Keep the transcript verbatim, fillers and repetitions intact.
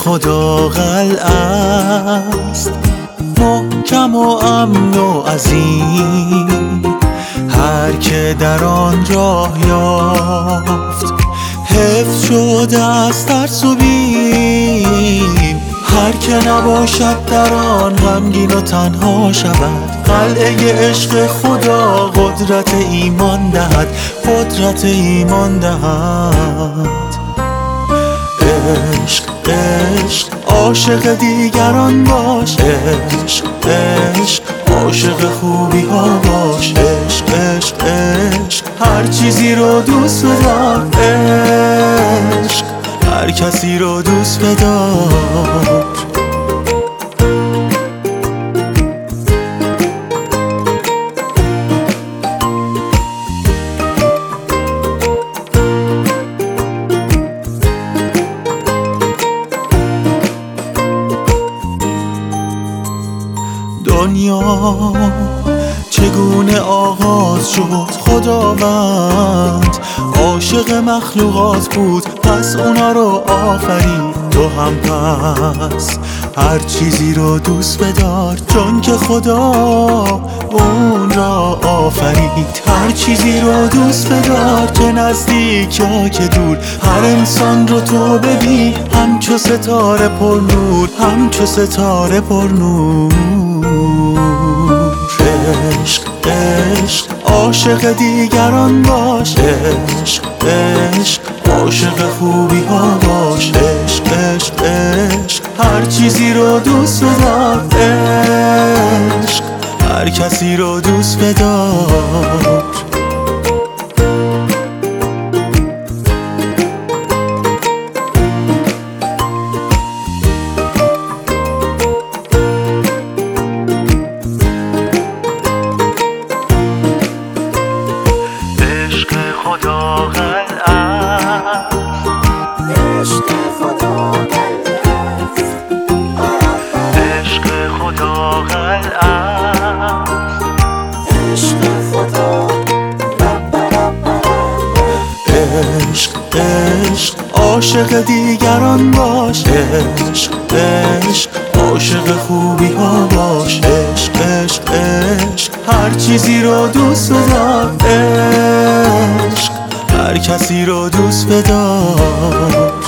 خدا قلعه است، محکم و امن و عظیم. هر که در آن راه یافت حفظ شده از ترس و بیم. هر که نباشد در آن غمگین و تنها شود. قلعه عشق خدا قدرت ایمان دهد، قدرت ایمان دهد. عشق عشق عاشق دیگران باش، عشق عشق عاشق خوبی ها باش. عشق عشق عشق هر چیزی رو دوست بدار، عشق هر کسی رو دوست بدار. دنیا چگونه آغاز شد؟ خداوند عاشق مخلوقات بود، پس اونا رو آفرید. تو هم پس هر چیزی رو دوست بدار، چون که خدا اون را آفرید. هر چیزی رو دوست بدار، که نزدیک یا که دور. هر انسان رو تو ببین همچو ستاره پر نور، همچو ستاره پر نور. عشق عشق عاشق دیگران باش، عشق عشق عاشق خوبی ها باش. عشق عشق عشق هر چیزی رو دوست بدار، عشق هر کسی رو دوست بدار. خدا قلعه عشق خدا قلعه عشق خدا قلعه عشق خدا عشق عشق عاشق دیگران باش، عشق عشق عاشق خوبی ها باش. عشق عشق عشق هر چیزی رو دوست بدار، عشق هر کسی رو دوست بدار.